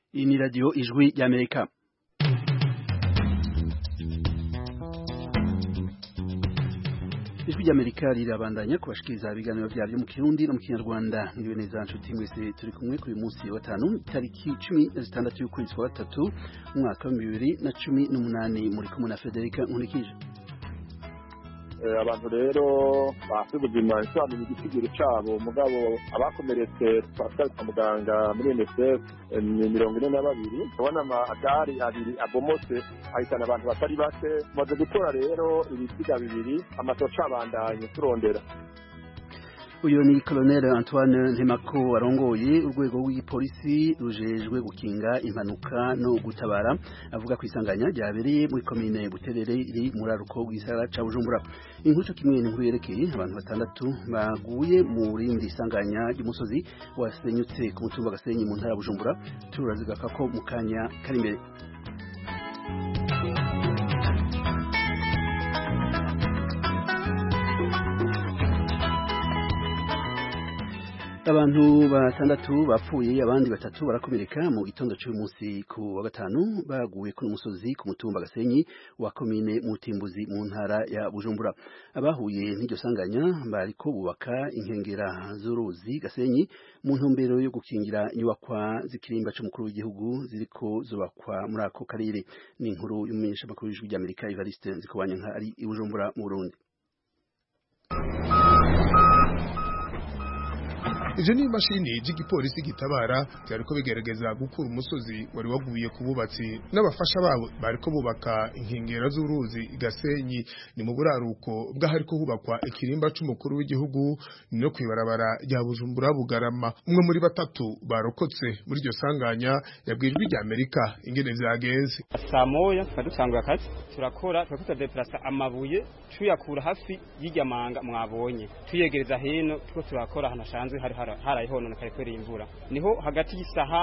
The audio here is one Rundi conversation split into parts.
Iyi ni radiyo ijwi y'Amerika. Ijwi ry'Amerika rirabandanya kubashikiriza ibiganiro byaryo mu Kirundi no mu Kinyarwanda. Niwe neza nshuti mwese turi kumwe kuri munsi wa 5 tariki 16 y'ukwezi kwa 3 umwaka wa 2018 muri kumwe na Federica Nkulikije. Abantu rero bafite ubuzima isobanura igisigiro cyabo mugabo abakomeretse twasaba kwa muganga muri NSF ni 42 ubona amagari abiri abomotse ahitana abantu batari bake maze gukora rero ibisiga bibiri amatoca abandanye turondera. Uyu ni Colonel Antoine Ntemako arongoye urwego rw'ipolisi rujejwe gukinga impanuka no gutabara avuga ku isanganya ryabereye muri komine Buterere iri muri aruko rw'isara ca Bujumbura. Inkuru kimwe n'inkuru yerekeye abantu batandatu baguye mu rindi isanganya ry'umusozi wasenyutse ku mutumba Gasenyi mu ntara ya Bujumbura turazigaka ko mu kanya kari imbere. Abantu batandatu bapfuye abandi batatu barakomereka mu gitondo cy'umunsi ku wa gatanu baguye ku musozi ku mutumba Gasenyi wa komine Mutimbuzi mu ntara ya Bujumbura. Abahuye n'iryo sanganya bariko bubaka inkengera z'uruzi Gasenyi mu ntumbero yo gukingira inyubakwa z'ikirimba cy'umukuru w'igihugu ziriko zubakwa muri ako karere. Ni inkuru y'umumenyesha makuru w'ijwi ry'Amerika Evariste Nzikobanyanka ari i Bujumbura mu Burundi. Ivyo ni imashini y'igipolisi gitabara cyariko bigerageza gukura umusozi wari waguye ku bubatsi n'abafasha babo bariko bubaka inkengera z'uruzi Gasenyi ni mu buraruko bw'ahariko hubakwa ikirimba c'umukuru w'igihugu no kwibarabara rya Bujumbura Bugarama. Umwe muri batatu barokotse muri iryo sanganya yabwijwe rya Amerika ingene vyagenze. Samoya twadusangura akazi turakora deplasa amabuye tuyakura hafi y'iryamanga mwabonye tuyegereza hino tuko turakora hanashanzwe harayihonona kare imvura niho hagati y'isaha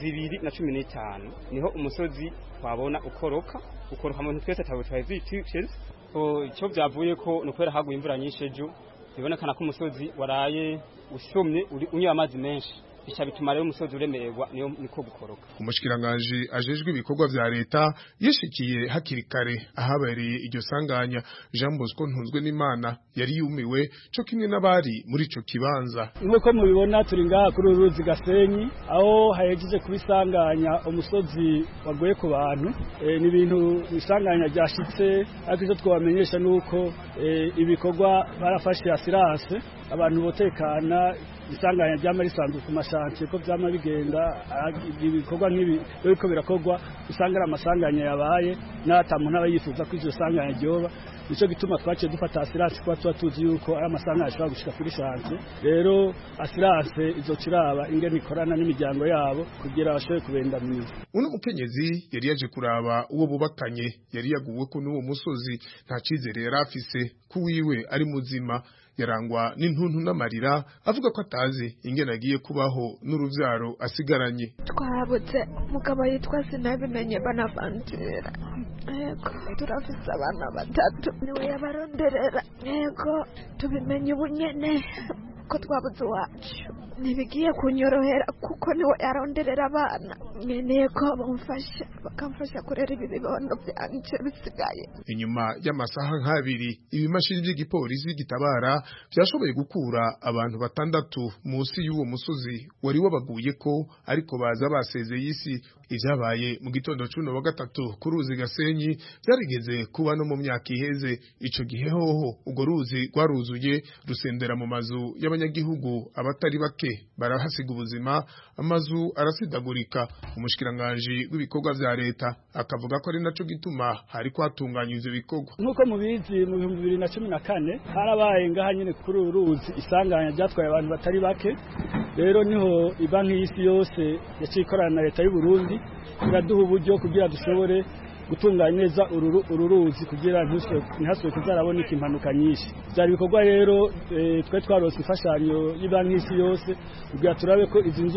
2:15 niho umusozi twabona ukoroka mu twese twazitishije cyo byavuye ko nukwera haguye imvura nyinshi ejo bibonekana ko umusozi waraye ushomye unywa amazi menshi bica bituma rero umusozi uremererwa niyo niko gukoroka. Umushikiranganje ajejwe ibikorwa vya leta yishikiye hakiri kare ahabereye iryo sanganya. Jean Bosco Ntunzwe n'Imana yari yumiwe cyo kimwe n'abari muri ico kibanza. Nkuko mubibona turi ngaha kuri uruzi Gasenyi aho hayejeje kubisanganya umusozi wagoye ku bantu ni ibintu bisanganya byashitse ariko twabamenyesha nuko ibikorwa barafashe assurance abantu botekana isanganya ryama risanzwe ku mashanti ko byama bigenda ibikorwa nk'ibi biko birakogwa usanga amasanganya yabaye n'atamuntu aba yifuza ko iryo sanganya ryoba nico gituma twaciye dufata assurance kwa tuzi yuko ari amasanganya ashobora gushika kuri shanti rero assurance izociraba ingene ikorana n'imiryango yabo kugira bashobore kubendamira. Uno mukenyezi yari yaje kuraba uwo bubakanye yari yaguwe ko n'uwo musozi nta cizere yari afise kuwiwe ari muzima yarangwa n'intuntu n'amarira avuga ko atazi ingene agiye kubaho n'uruvyaro asigaranye. Twabuze mugabo yitwa Sinabimenye Bonaventure yego turafise abana batatu niwe yabaronderera yego tubimenye ubunyene ko twabuze wacu nibigiye kunyorohera kuko niwe yaronderera abana nkeneye ko bamfasha bakamfasha kurera ibi bibondo byanje bisigaye. Inyuma y'amasaha nk'abiri ibimashini by'igipolisi gitabara byashoboye gukura abantu batandatu munsi y'uwo musozi wari wabaguye ko ariko baza basezeye isi. Ivyabaye mu gitondo cuno wa gatatu ku ruzi Gasenyi byarigeze kuba no mu myaka iheze. Ico gihe hoho ugo ruzi rwaruzuye rusendera mu mazu y'abanyagihugu abatari bake barahasiga ubuzima amazu arasidagurika. Umushikiranganje w'ibikorwa vya leta akavuga ko ari naco gituma hari kwatunganya ivyo bikorwa. Nkuko mubizi mu 2014 harabaye ngaha nyene kuri uruzi isanganya ryatwaye abantu batari bake rero niho ibanki y'isi yose yacikorana na leta y'u Burundi iraduha uburyo kugira dushobore gutunganya neza ururuzi kugira ntihaswe kuzaraboneka impanuka nyinshi. Byari bikorwa rero twe twarose ifashanyo y'Ibanki y'Isi yose kugira turabe ko izi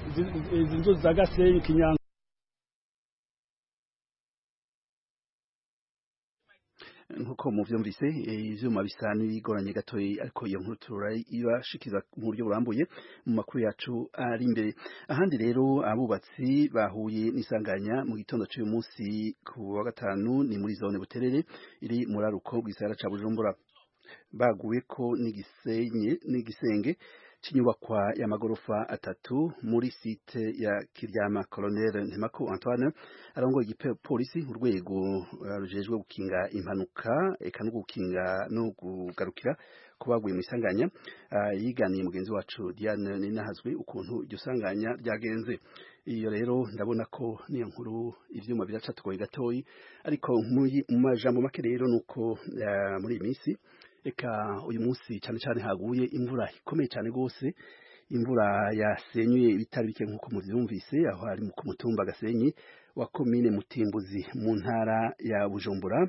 nzuzi za Gasenyi Kinyango nkuko muvyumvise ivyuma bisa n'ibigoranye gatoyi ariko iyo nkuru turayibashikiza mu buryo burambuye mu makuru yacu ari imbere. Ahandi rero abubatsi bahuye n'isanganya mu gitondo cy'uyu munsi ku wa gatanu ni muri zone Buterere iri muri aruko bw'isara ca Bujumbura, baguye ko n'igisenge c'inyubakwa y'amagorofa atatu muri site ya Kiryama. Colonel Ntemako Antoine arongoye igipolisi urwego rujejwe gukinga impanuka eka no gukinga no kugarukira ko baguye mu isanganya yiganiye mugenzi wacu Diane Ninahazwe ukuntu iryo sanganya ryagenze. Iyo rero ndabona ko niyo nkuru ivyuma biracatugoye gatoyi, ariko mu majambo make rero nuko muri iyi minsi eka uyu munsi cyane cyane haguye imvura ikomeye cyane gose, imvura yasenyuye ibitari bike nkuko muvyumvise aho ari ku mutumba Gasenyi wa komine Mutimbuzi mu ntara ya Bujumbura.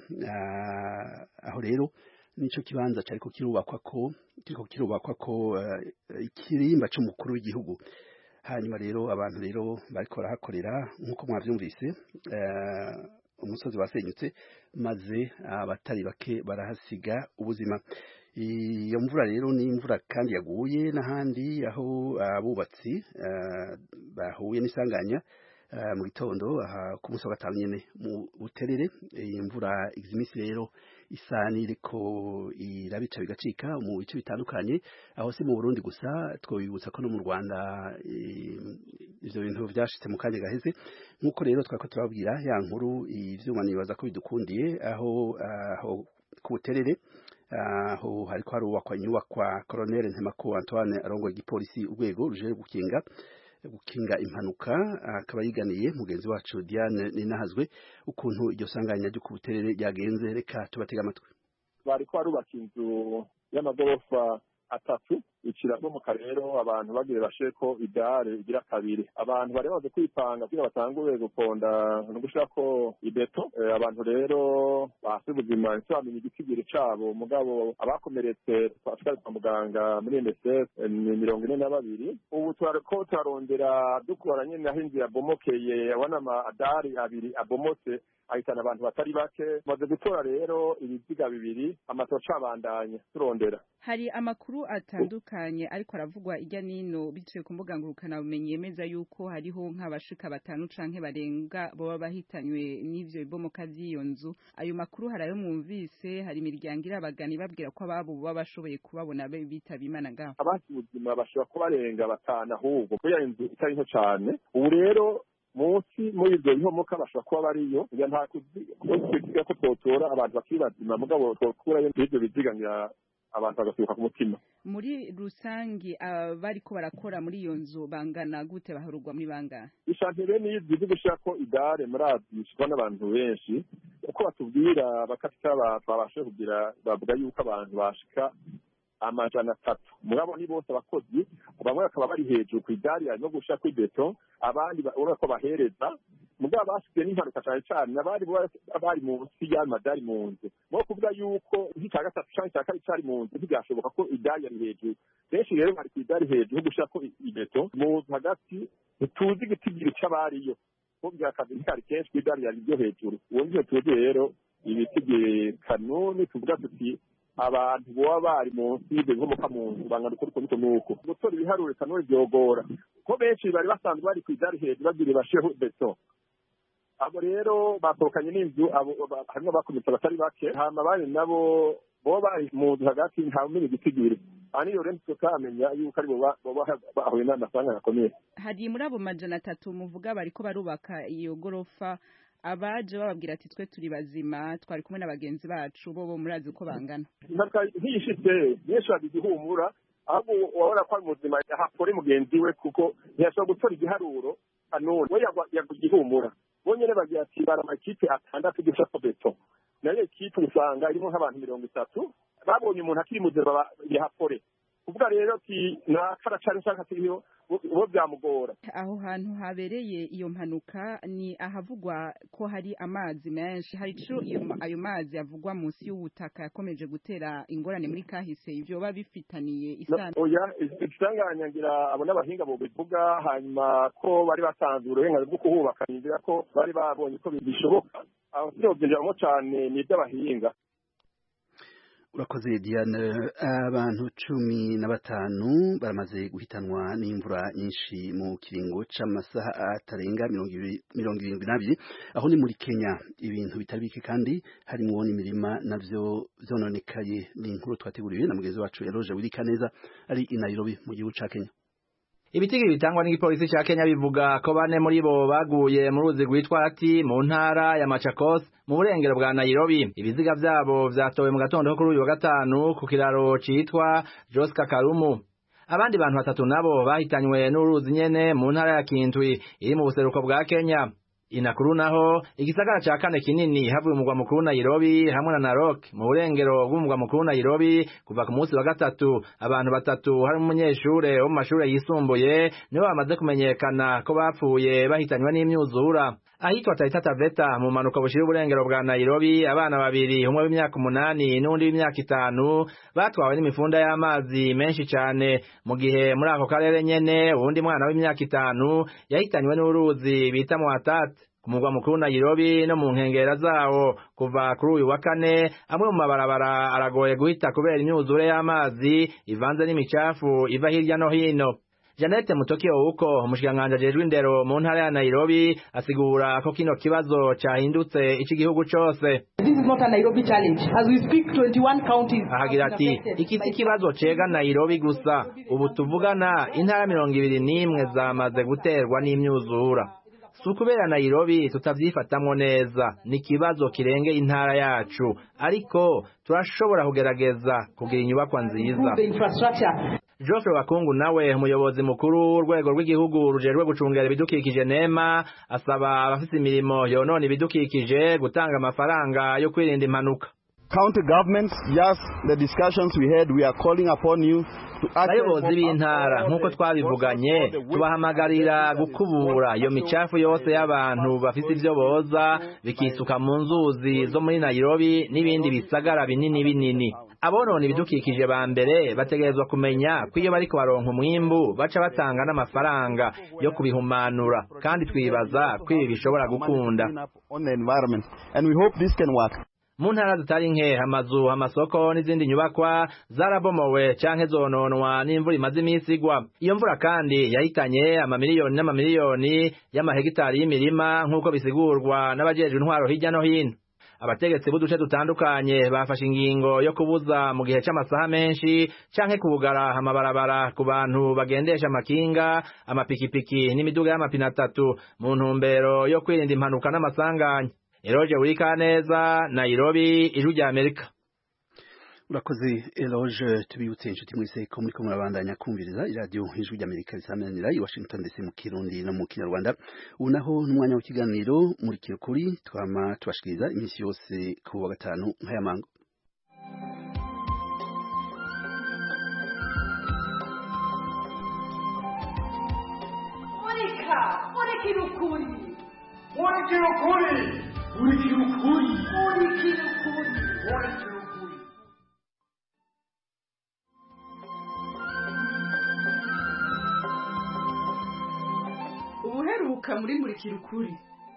Aho rero nico kibanza cyariko kirubakwa ko ikirimba c'umukuru w'igihugu. Hanyuma rero abantu rero bariko barahakorera nkuko mwavyumvise umusozi wasenyutse maze abatari bake barahasiga ubuzima. Iyo mvura rero ni imvura kandi yaguye n'ahandi aho abubatsi bahuye n'isanganya mu gitondo ku munsi wa gatanu nyene mu Buterere. Imvura izimisi rero isa n'iriko irabica bigacika mu bice bitandukanye, aho si mu Burundi gusa, twobibutsa ko no mu Rwanda ivyo bintu vyashitse mu kanya gaheze. Nkuko rero twako turababwira ya nkuru ivyuma nibaza ko bidukundiye aho ku Buterere aho hariko harubakwa inyubakwa Colonel Ntemako Antoine arongoye igipolisi urwego ruje gukinga impanuka akaba yiganiye mugenzi wacu Diane Ninahazwe ukuntu iryo sanganya ryo ku Buterere ryagenze. Reka tubatega amatwi. Bariko barubaka inzu y'amagorofa atatu ikirabomoka rero abantu bagire basheko idare igira kabiri. Abantu bari baje kwipanga kugira batangure guponda no gushako ibeto. Abantu rero bafite ubuzima nsabamenye igikigire cabo, mugabo abakomeretse twashaka kwa muganga muri MSF ni 42. Ubu twariko turarondera dukora nyene aho inzu yabomokeye, abona amadari abiri abomotse ahitana abantu batari bake. Maze gutora rero ibiziga bibiri, amatoca abandanya turondera. Hari amakuru atandukanye ariko aravugwa ijya nino biciye ku mbuga ngurukana bumenyi yemeza yuko hariho nk'abashika 5 canke barenga boba bahitanywe n'ivyo bibomoka vy'iyo nzu. Ayo makuru harayo mwumvise, hari imiryango irabagani babwira ko ababo baba bashoboye kubabona bitaba Imana ngaho. Abasuzuma bashobora kubarenga 5 ahubwo kuya inzu itari nto cyane. Ubu rero munsi muri ibyo bihomoka bashobora kuba bariyo, ya nta kuziga ko twotora abantu bakibazima, mugabo twokurayo ibyo biziganira abantu bagasuka ku mutima. Muri rusangi bariko barakora muri iyo nzu bangana gute, baharugwa muri bangahe? Ishantere ni izi gushako idare murazishwa n'abantu benshi, uko batubwira bakatika babashe kugira bavuga yuko abantu bashika 300. Mugabo ni bose abakozi, bamwe bakaba bari hejuru ku idari no gushaka ibeto, abandi urako bahereza. Mugabo bashike n'impanuka cyane cyane abari munsi y'amadari mu nzu. Mo kuvuga yuko nk'icya gatatu cyangwa icya kabiri cyari mu nzu ntibyashoboka ko idari yari hejuru. Benshi rero bari ku idari hejuru gushaka ibeto mu hagati, tuzi igitigiri cy'abariyo ko byakazi kari kenshi ku idari yari byo hejuru. Uwo nje tuzi rero ibitigiri kanuni tuvuga tuti abantu boba bari munsi y'ibyo bihomoka mu nzu bangana uko nuko gutora ibiharuro kanuni byogora ko benshi bari basanzwe bari ku idari hejuru bagire basheho beto. Abo rero bakorokanye n'inzu, harimo bakometse batari bake, hama bari nabo bo bari mu nzu hagati nta umenye igitigiri. Ani yo rero tukamenya yuko ari bo bahuye n'amasanga akomeye. Hari muri abo 300 muvuga bariko barubaka iyo gorofa, abaje bababwira ati twe turi bazima twari kumwe n'abagenzi bacu bo murazi uko bangana. Nkishitse yesha bigihumura abo wabona ko ari muzima hapore mugenzi we kuko ntiyashobora gutora igiharuro kanone we yagihumura. Bonyene bagira ati bara amakipe 6 gushaka beto. Nayo ikipe usanga irimo nk'abantu 30. Babonye umuntu akiri muzima yahapore. Kuvuga rero ati na karacari nshaka tiriho bo byamugora. Aho hantu habereye iyo mpanuka ni ahavugwa ko hari amazi menshi, hari cyo ayo mazi avugwa munsi y'ubutaka yakomeje gutera ingorane muri kahise, ivyo babifitaniye isano. Oya isanganya ngira abo n'abahinga bo bivuga, hanyuma ko bari basanzwe uruhenga bwo kuhubaka, ngira ko bari babonye ko bishoboka. Aho cyo byinjiramo cyane ni by'abahinga. urakoze Diane. Abantu 15 baramaze guhitanwa n'imvura nyinshi mu kiringo c'amasaha atarenga 72 aho ni muri Kenya. Ibintu bitari bike kandi harimo n'imirima navyo vyononekaye. Ni inkuru twateguriwe na mugenzi wacu Eloge Wirikaneza ari i Nairobi mu gihugu ca Kenya. Ibitigiri bitangwa n'igipolisi ca Kenya bivuga ko bane muri bo baguye mu ruzi rwitwa Ati mu ntara ya Machakos mu burengero bwa Nairobi. Ibiziga vyabo vyatowe mu gatondo kuri uyu wa gatanu ku kiraro citwa Jos Kakarumu. Abandi bantu 3 nabo bahitanywe n'uruzi nyene mu ntara ya Kintwi iri mu buseruko bwa Kenya. Inakuru naho igisagara ca kane kinini havuye umugwa mukuru Nairobi hamwe na Narok mu burengero bw'umugwa mukuru Nairobi kuva ku munsi wa gatatu. Abantu 3 hari umunyeshure wo mu mashure yisumbuye nibo bamaze kumenyekana ko bapfuye bahitanywe n'imyuzura. Ahitwa Taita Taveta mu manuka bushira uburengero bwa Nairobi, abana 2 umwe w'imyaka 8 n'undi w'imyaka 5 batwawe n'imifunda y'amazi menshi cyane, mu gihe muri ako karere nyene uwundi mwana w'imyaka 5 yahitanywe n'uruzi bita Mwatat ku mugwa mukuru Nairobi no mu nkengera zawo. Kuva kuri uyu wa kane amwe mu mabarabara aragoye guhita kubera imyuzure y'amazi ivanze n'imicafu iva hirya no hino. Janete Mutokio uko umushikiranganji ajejwe indero mu ntara ya Nairobi asigura ko kino kibazo cyahindutse iki gihugu cyose. This is not a Nairobi challenge. As we speak 21 counties. Ahagira ati iki kibazo cega Nairobi gusa, ubu tuvugana intara 21 zamaze guterwa n'imyuzura. Sukubera Nairobi tutavyifatamwo neza, ni kibazo kirenge intara yacu, ariko turashobora kugerageza kugira inyubakwa nziza. Geoffrey Wakungu nawe umuyobozi mukuru urwego rw'igihugu rujejwe gucungera ibidukikije NEMA asaba abafite imirimo yonona ibidukikije gutanga amafaranga yo kwirinda impanuka. County governments, yes, the discussions we had, we are calling upon you to abayobozi b'intara nk'uko twabivuganye tubahamagarira gukubura iyo micafu yose y'abantu bafite ibyo boza bikisuka mu nzuzi zo muri Nairobi n'ibindi bisagara binini. Abonona ibidukikije ba mbere bategerezwa kumenya ko iyo bariko baronka umwimbu baca batanga n'amafaranga yo kubihumanura, kandi twibaza ko ibi bishobora gukunda. And we hope this can work. Mu ntara zitari nke amazu, amasoko n'izindi nyubakwa zarabomowe canke zononwa n'imvura imaze iminsi igwa. Iyo mvura kandi yahitanye amamiliyoni n'amamiliyoni y'amahegitari y'imirima nk'uko bisigurwa n'abajejwe intwaro hirya no hino. Abategetsi b'uduce dutandukanye bafashe ingingo yo kubuza mu gihe c'amasaha menshi canke kubugara amabarabara ku bantu bagendesha amakinga, amapikipiki n'imiduga y'amapine 3 mu ntumbero yo kwirinda impanuka n'amasanganya. Eloge Wirikaneza, Nairobi, Ijwi rya Amerika. Urakoze Eloge. Tubibutse inshuti mwese ko muri ko murabandanya kumviriza iradiyo Ijwi rya Amerika risamanira i Washington DC mu Kirundi no mu Kinyarwanda. Unaho n'umwanya w'ikiganiro muri kirukuri twama tubashikiriza iminsi yose ku wa gatanu nk'aya mango. Muri kirukuri. Ubuheruka muri kirukuri.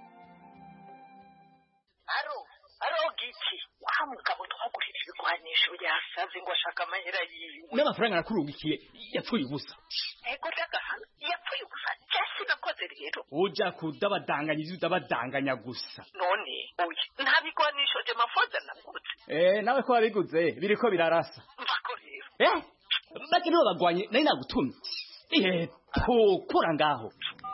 Aro giki wa mugabo twagurira ibigwanisho yasaze ngo ashaka amahera yiwe. N'amafaranga nakurugikiye yapfuye ubusa. Ego dagahana yapfuye ubusa. Jesi nakoze rero. Uja kudabadanganya gusa. None oya nta bigwanisho je mafoza naguze. Nawe ko wabiguze biriko birarasa. Mbako rero. Bake nibo bagwanye nari nagutumye. Tukura ngaho.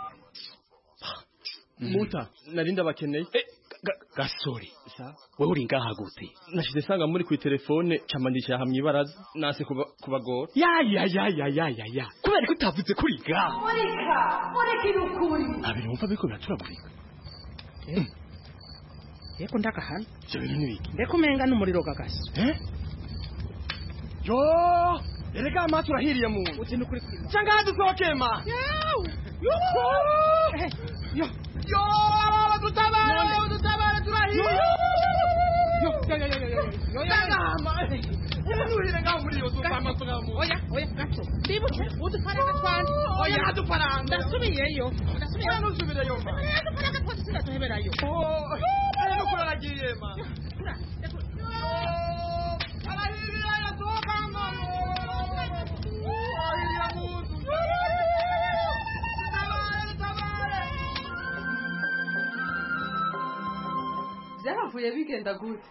Muta narinda bakeneye. Gasore wewe uri ngaha gute? Nashize sanga muri ku telefone camandisha hamwe ibaraza nase kubagora. Ya kubera ko utavuze kuri ngaha. Muri kirukuri. Abiri umva biko biraturagurika. Yeko ndakahana. Cyo bintu nibiki? Ndekumenga n'umuriro gagaso. Yo erega amatu rahiriye mu. Uti nukuri kwima. Cyanga dusokema. Yo tutabara turahiye. Yo Oya gato. Ndibuke udufaranga twandi. Oya dufaranga. Ndasubiyeyo. Nsubireyo ma. Udufaranga twose sinatuheberayo. Eno kuraragiye ma. Byaravuye bigenda gute?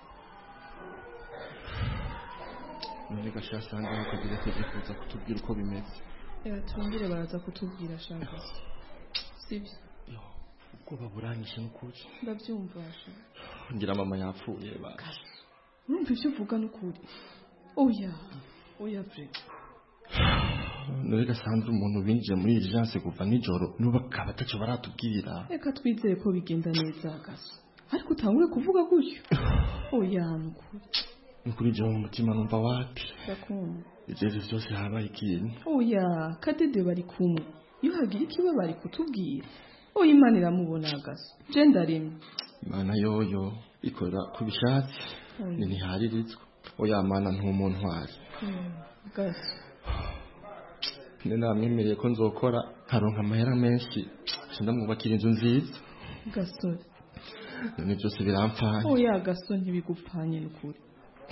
None gashasanga bakagira kuza kutubwira uko bimeze. Turongere baraza kutubwira shaka. Sibyo. Ubwo baburanyishe n'ukuri. Ndabyumva. Ngira mama yapfuye ba. Numva ivyo uvuga n'ukuri. Oya bre. None gasanzwe umuntu binjiye muri urgence kuva nijoro n'ubakaba taco baratubwira. Reka twizeye ko bigenda neza gaso. Ariko utangure kuvuga gutyo. Oya n'ukuri. Nukuri je mu mutima numva wapi. Ndakunda. Ivyo vyose habaye ikintu. Oya Kadede bari kumwe. Iyo hagira ikiba bari kutubwira. Oya Imana iramubona gaso. Je ndaremye. Imana yoyo ikora kubishatse. Ni ntiharirizwa. Oya Mana ntumuntu wazi. Gaso. Ne namwemereye ko nzokora nkaronka amahera menshi. Ndamwubakira inzu nziza. Gaso. None byose birampfanye. Oya gaso ntibigupfanye n'ukuri.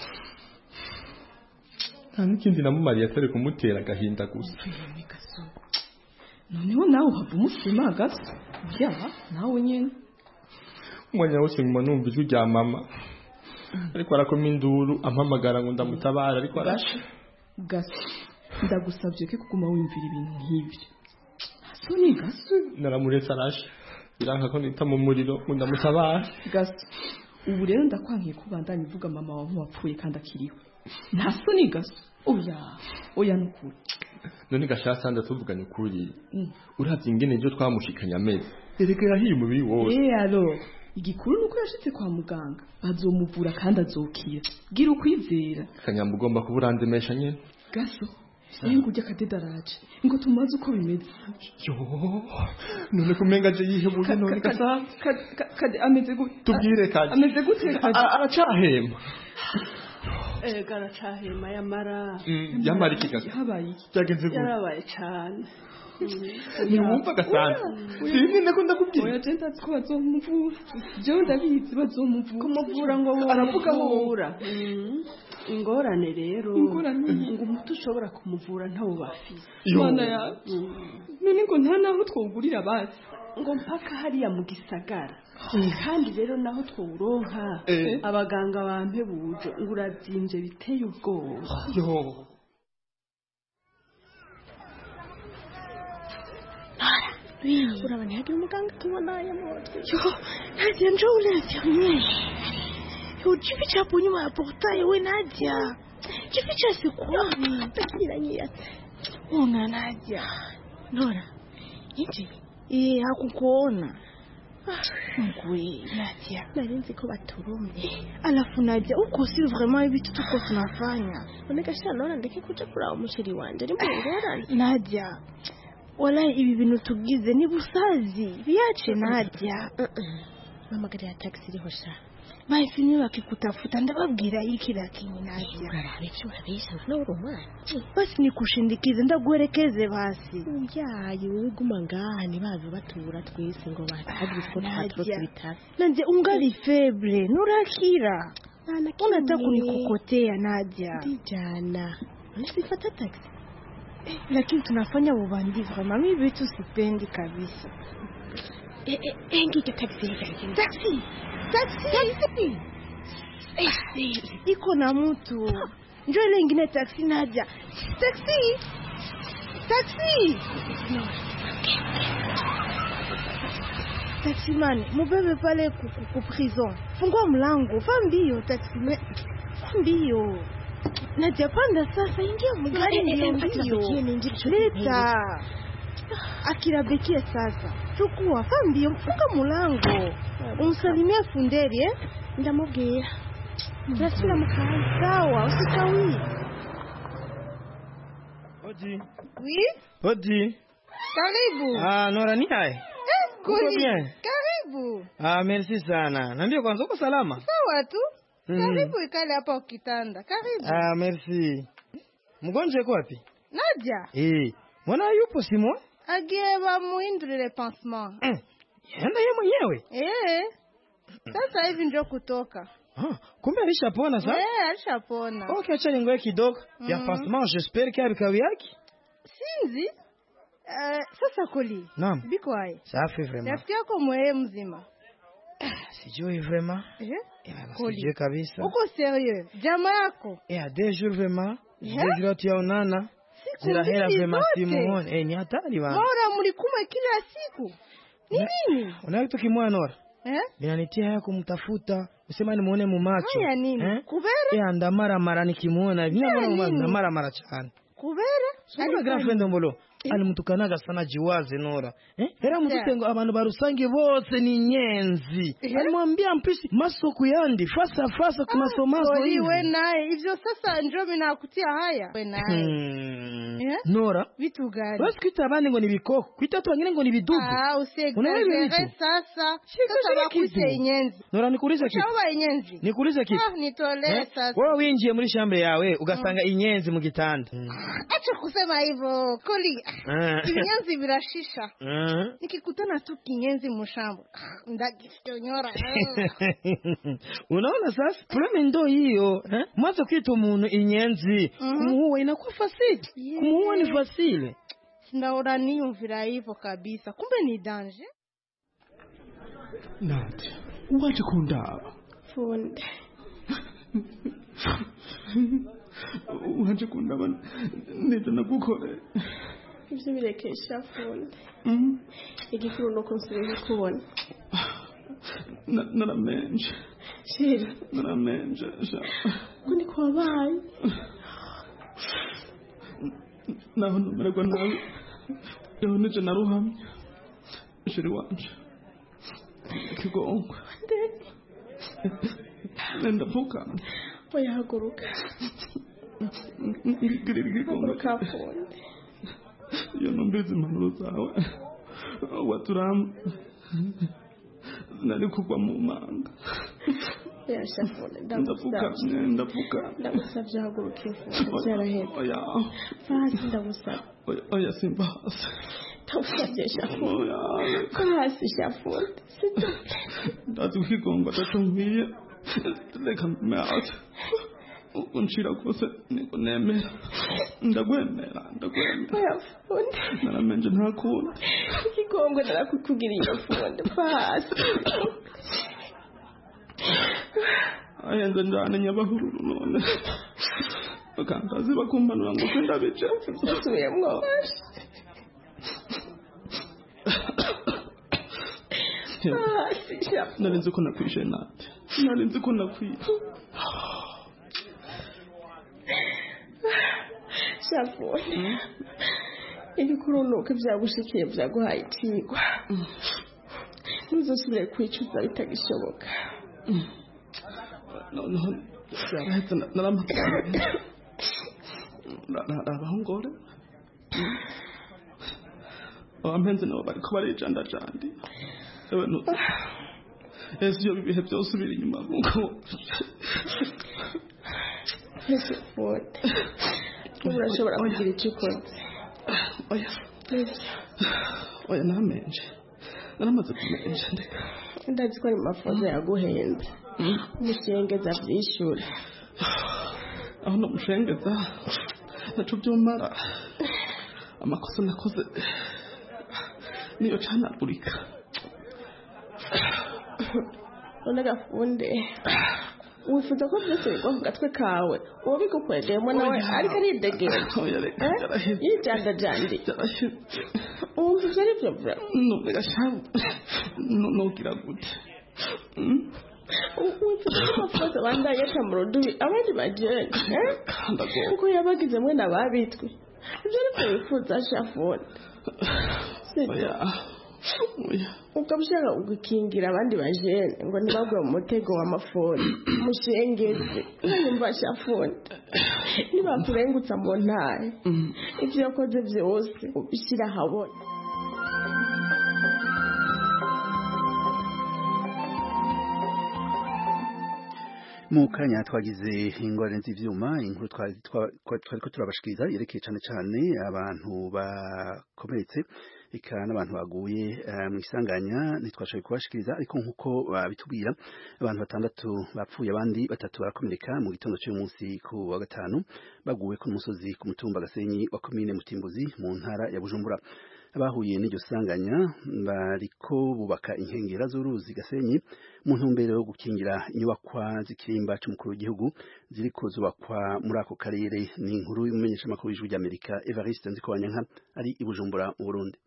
Nta n'ikindi namumariye atari kumutera agahinda gusa. Noneho nawe uhava umusima gaso. Byaha nawe nyene. Umwanya wose nguma numva ijwi rya mama. Ariko arakoma induru ampamagara ngo ndamutabara ariko arashe. Gaso. Ndagusabye ko kuguma wimvira ibintu nk'ibyo. Soni gaso. Naramuretse arashe. Biranka ko nita mu muriro ngo ndamutabara. Gaso. Ubu rero ndakwankiye kubandanya uvuga mama wawe wapfuye kandi akiriho. Nta soni gaso. Oya n'ukuri. None gashasa ndatuvuganye ukuri. Uravye ingene ejo twamushikanya amezi. Erega yahiye umubiri wose. Alors, igikuru nuko yashitse kwa muganga. Bazomuvura kandi azokira. Gira ukwizera. Kanyamba ugomba kuburandemesha nyene. Gaso. Iyo ngujya kadedaraje. Ngo tumaze uko bimeze. None kumenga je yihebuye none gasa. Kade ameze gute? Tubwire kade. Ameze gute kade? Aracahema. Garacahema yamara. Yamara iki gasa? Habaye iki? Byagenze gute? Yarabaye cyane. Niwumva gasana. Sinzi ndako ndakubwira. Oya tenta ko bazomuvura. Je ndabizi bazomuvura. Kumuvura ngo aravuga muvura. Ingorane rero. Ngo umutu ushobora kumuvura ntawo bafise. Mana ya. None ngo nta naho twogurira basi. Ngo mpaka hariya mu gisagara. Kandi rero naho twuronka abaganga bampe buje ngo uravyimbye biteye ubwoba. Urabona hagira umuganga tubona ya motwe. Nadia njoo unavyamye. Ujificha hapo nyuma ya portail we Nadia. Jificha sikuoni. Takiranyia. Una Nadia. Nora. Nje. Hakukuona. Ngwe Nadia. Nalinzi ko baturumye. Alafu Nadia uko si vraiment hivi tuko tunafanya. Unekasha naona ndeke kuja kula umushiri wanje. Ni mbona Nadia. Wala ibi bintu tugize ni busazi. Biache Nadia. Mama gari ya taxi iriho sha. Bahise wakikutafuta ndababwira hiki lakini Nadia. Urabisha no urumwana. Basi nikushindikize ndaguherekeze basi. Uyaye wewe guma ngaha ni baje batura twese ngo batagira ko tatwo tubitara. Nanje ungali febre nurakira. Unataka kunikokotea Nadia. Ndijana. Nisifata taxi. Lakini tunafanya ubandi vraiment mimi vitu sipendi kabisa. Ngike taxi. Taxi. Taxi. Iko na mtu. Njoo ile ingine taxi Nadia. Taxi. Taxi man, mubebe pale ku prison. Fungua mlango, fa mbio taxi man. Mbio. Nadia panda sasa ingia mgari ndio. Leta. Akirabekia sasa. Chukua fa mbio mfunga mlango. Umsalimia funderi Ndamubwira. Turasubira mu kazi. Sawa, usikawi. Odi. Oui? Odi. Karibu. Nora ni hai. Kuri. Karibu. Merci sana. Niambie kwanza uko salama? Sawa tu. Karibu ikale hapa ukitanda. Karibu. Merci. Mgonjwa yuko wapi? Nadia. Mbona yupo Simon? Agiye muindurire pansement. Yenda yeye mwenyewe? Sasa hivi ndio kutoka. Kumbe alishapona sasa? Alishapona. Okay, acha ningoe kidogo. Ya passement, j'espère qu'il y a bikawi yake. Sinzi? Sasa Koli. Naam. Biko hai. Safi vraiment. Rafiki yako mwewe mzima. Sijui vraiment. Koli. Sijui kabisa. Uko serieux? Jama yako? A 2 jours vraiment. 2 jours tuyaonana. Zirahera vraiment simuone. Ni hatari bana. Bora mlikuma kila siku. Ni nini? Una kitu kimoja Nora? Binanitia haya kumtafuta. Usema ni muone mu macho. Haya nini? Kubera? Ndamara mara nikimuona. Hivi na mara cyane. Kubera? Sura girlfriend mbolo. Alimutukanaga sana jiwaze Nora. Era mututengo abantu barusange bose ni nyenzi. Alimwambia mpisi masoko yandi fasa kumasomaso hivi. Wewe naye hivyo sasa njoo mimi nakutia haya. Wewe naye. Nora? Vitu gani? Basi kwita abandi ngo ni bikoko. Kwita tu wengine ngo ni bidudu. Usiexagere sasa. Sasa bakute inyenzi. Nora nikuulize kitu. Shawa inyenzi. Nikuulize kitu. Nitolee sasa. Wewe winjiye muri shambre yawe ugasanga inyenzi mu gitanda. Acha kusema hivyo. Koli. Kinyenzi birashisha. Nikikutana tu kinyenzi mushambo. Ndagifyonyora. Unaona sasa? Problema ndo hiyo, Mwanzo kitu umuntu inyenzi, kumuua inakuwa fasili. Kumuua ni fasili. Ndaona niyumvira hivyo kabisa. Kumbe ni danger. Nati, waje kundaba. Funde. Waje kundaba neza nakukore. Ibyo birekesha Funde. Igikuru no konsubira kubona. Naramenje. Sheri. Naramenje. Kuni kwabaye. Naho numererwa nabi. Yewe nije naruhamye. Sheri wanje. Kigongwe. Nenda puka. Oya haguruka. Haguruka Funde. Yo numbizi impanuro zawe waturamu nari kugwa mu manga. Yashafone ndagusabye haguruka Funde byaraheze. Oya fasi ndagusabye. Oya simba hasi. Ndagusabye Shafone. Hasi Shafone. Ndazi ukigonga tatumbiye reka mmeacha unshira kose niko nemera ndagwemera oya Funde naramenje ntakunda ikigongwe narakukugiriye Funde fasi ayenze njane nyabahururu none bakantazi bakumbanura ngo sindabice tusubiyemwo narinzi ko nakwishe nate narinzi ko nakwiye Shafone ibikurunuka byagushikiye byaguhaye ikigwa ntuzosubire kwicuza bitagishoboka noneho byarahetse naramatanga abahongore abampenzi nabo bariko barijandajandi ewe ese iyo bibihe byose ubira inyuma nkuko ese Funde urashobora kugira icyo ukoze. Oya namenje naramaze kumenje ndeka ndazi ko ari mafoza yaguhenze umushengeza byishyura aho no mushengeza naco byomara amakosa nakoze niyo canagurika. Onaga Funde wifuza ko byose bigwa mu gatwe kawe uwo bigukwegeyemo nawe ariko aridegera yijandajandi wumva ibyo ari byo bra nugira gute wifuza ko amafoto bandaye aca mu rudubi abandi bagenda kuko yabagize mwe n'ababitwe ibyo ari byo wifuza Shafone ukaba ushaka gukingira abandi bajene ngo ntibagwe mu mutego w'amafoni mushengeze nyumva Shafone nibakurengutsa mu ntare ibyo yakoze byose ubishyira ahabona. mu kanya twagize ingorane z'ivyuma inkuru twariko turabashikiriza yerekeye cane cane abantu bakomeretse eka n'abantu baguye mu isanganya ntitwashoboye kubashikiriza ariko nk'uko babitubwira abantu 6 bapfuye abandi 3 barakomereka mu gitondo cy'uyu munsi ku wa gatanu baguwe ku musozi ku mutumba Gasenyi wa komine Mutimbuzi mu ntara ya Bujumbura. Abahuye n'iryo sanganya bariko bubaka inkengera z'uruzi Gasenyi mu ntumbero yo gukingira inyubakwa z'ikirimba c'umukuru w'igihugu ziriko zubakwa muri ako karere. Ni inkuru y'umumenyesha makuru w'ijwi ry'Amerika Evariste Nzikobanyanka ari i Bujumbura mu Burundi.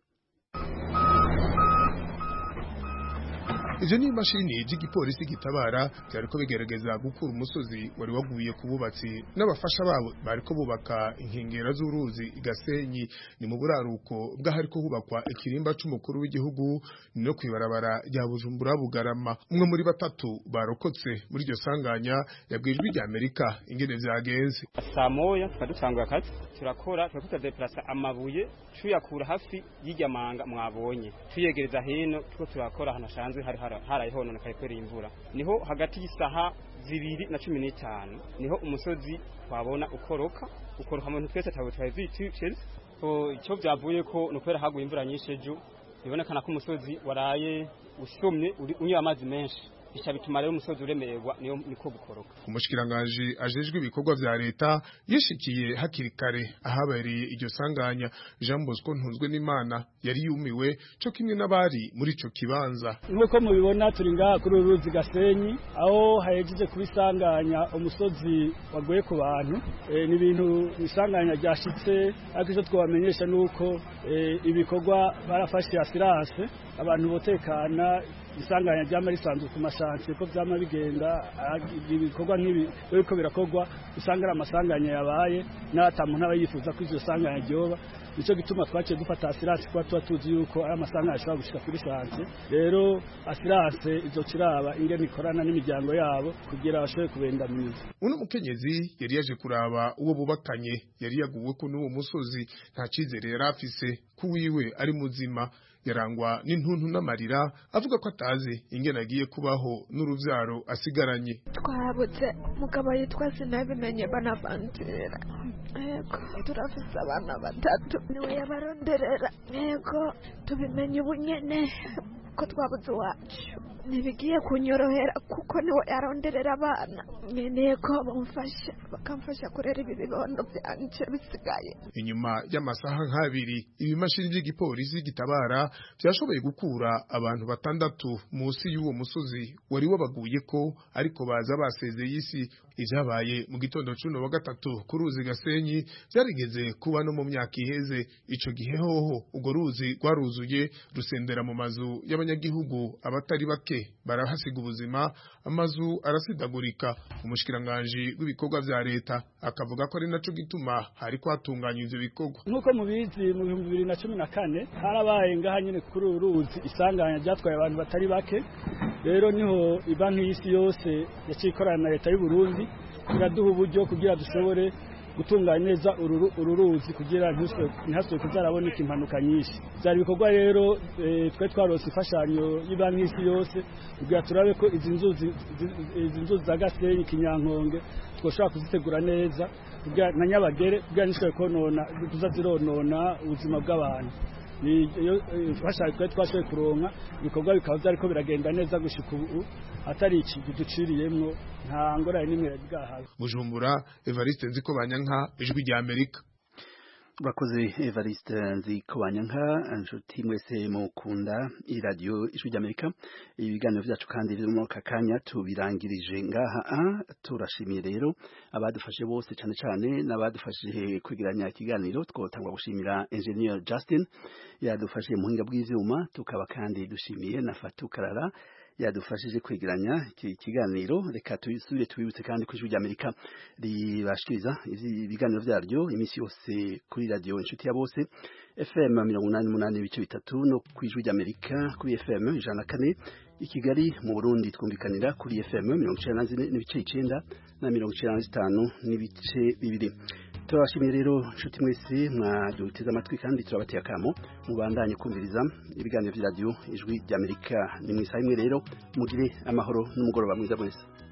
Ivyo ni imashini z'igipolisi gitabara byariko bigerageza gukura umusozi wari waguye ku bubatsi n'abafasha babo bariko bubaka inkengera z'uruzi Gasenyi. Ni mu buraruko bw'ahariko hubakwa ikirimba c'umukuru w'igihugu no kwibarabara rya Bujumbura Bugarama. Umwe muri 3 barokotse muri iryo sanganya yabwijwe rya Amerika ingene vyagenze. Saa moya twadutanguye akazi turakora twakuta deplasa amabuye tuyakura hafi y'iryamanga mwabonye tuyegereza hino tuko turakora hanashanzwe harayihononekaye kwera imvura. Niho hagati y'isaha 2:15 niho umusozi twabona ukoroka mu twese tawe twazitse icyo byavuye ko nukwera haguye imvura nyinshi ejo bibonekana ko umusozi waraye usomye unywa amazi menshi bica bituma rero umusozi uremererwa niyo niko gukoroka. Umushikiranganje ajejwe ibikorwa vya leta yishikiye hakiri kare ahabereye iryo sanganya. Jean Bosco Ntunzwe n'Imana yari yumiwe cyo kimwe n'abari muri ico kibanza. Nuko mubibona turi ngaha kuri uruzi Gasenyi aho hayejeje kubisanganya umusozi wagoye ku bantu. Ni ibintu bisanganya ryashitse ariko icyo twabamenyesha nuko ibikorwa barafashe assurance abantu botekana isanganya ryama risanzwe ku mashanse ko byama bigenda ibikorwa nk'ibi biriko birakorwa usanga amasanganya yabaye n'atamuntu aba yifuza ko izo sanganya ryoba. Nico gituma twaciye dufata assurance kwa tuzi yuko aya masanganya ashobora gushika kuri shanse. Rero assurance izo kiraba ingene ikorana n'imiryango yabo kugira bashobore kubendamiza. Uno mukenyezi yari yaje kuraba uwo bubakanye yari yaguwe ko n'uwo musozi nta cizere yari afise kuwiwe ari muzima. Yarangwa n'intuntu n'amarira avuga ko atazi ingene agiye kubaho n'uruvyaro asigaranye. Twabuze mugabo yitwa Sinabimenye Bonaventure. Yego turafise abana 3 niwe yabaronderera. Yego tubimenye ubunyene ko twabuze wacu nibigiye kunyorohera kuko niwe yaronderera abana nkeneye ko bamfasha bakamfasha kurera ibi bibondo byanje bisigaye. Inyuma y'amasaha 2 ibimashini by'igipolisi gitabara byashoboye gukura abantu 6 munsi y'uwo musozi wari wabaguye ko ariko baza basezeye isi. Ivyabaye mu gitondo cy'uno wa gatatu ku ruzi Gasenyi byarigeze kuba no mu myaka iheze. Ico gihe hoho ugo ruzi rwaruzuye rusendera mu mazu y'abanyagihugu abatari bake barahasiga ubuzima amazu arasidagurika. Umushikiranganje w'ibikorwa vya leta akavuga ko ari naco gituma hari kwatunganya ivyo bikorwa. Nkuko mubizi mu 2014 harabaye ngaha nyine kuri uruzi isanganya ryatwaye abantu batari bake. Rero niho ibanki y'isi yose yacikorana na leta y'u Burundi iraduha uburyo kugira dushobore gutunganya neza ururuzi kugira ntihaswe kuzaraboneka impanuka nyinshi. Byari bikorwa rero twe twarose ifashanyo y'ibanki y'isi yose kugira turabe ko izi nzuzi za Gasenyi Kinyankonge twoshobora kuzitegura neza kugira na Nyabagere kugira nishwe konona tuzazironona ubuzima bw'abantu. Ni fasha twe twashoye kuronka ibikorwa bikaba byariko biragenda neza gushika ubu atari iki duciriyemwo nta ngorane nimwe bwahawe. Bujumbura Evariste Nzikobanyanka ijwi rya Amerika. Bakoze Evariste Nzikobanyanka inshuti mwese mukunda iradio ijwi rya Amerika. Ibiganiro byacu kandi biri mu kakanya tubirangirije ngaha. Turashimiye rero abadufashe bose cyane cyane n'abadufashije kwigiranya ikiganiro. Twotangwa gushimira Engineer Justin yadufashije mu hinga bw'ivyuma, tukaba kandi dushimiye na Fatou Karara yadufashije kwigiranya iki kiganiro. Reka tubisubire tubibutse kandi ku ijwi rya Amerika ribashikiriza ibiganiro byaryo iminsi yose kuri radio inshuti ya bose FM 88.3 no ku ijwi rya Amerika kuri FM 104 i Kigali mu Burundi twumvikanira kuri FM 94.9 na 95.2. Turashimye rero inshuti mwese mwaduteze amatwi kandi turabateye akamo mubandanye kumviriza ibiganiro by'iradio ijwi rya Amerika. Ni mwisaha imwe rero mugire amahoro n'umugoroba mwiza mwese.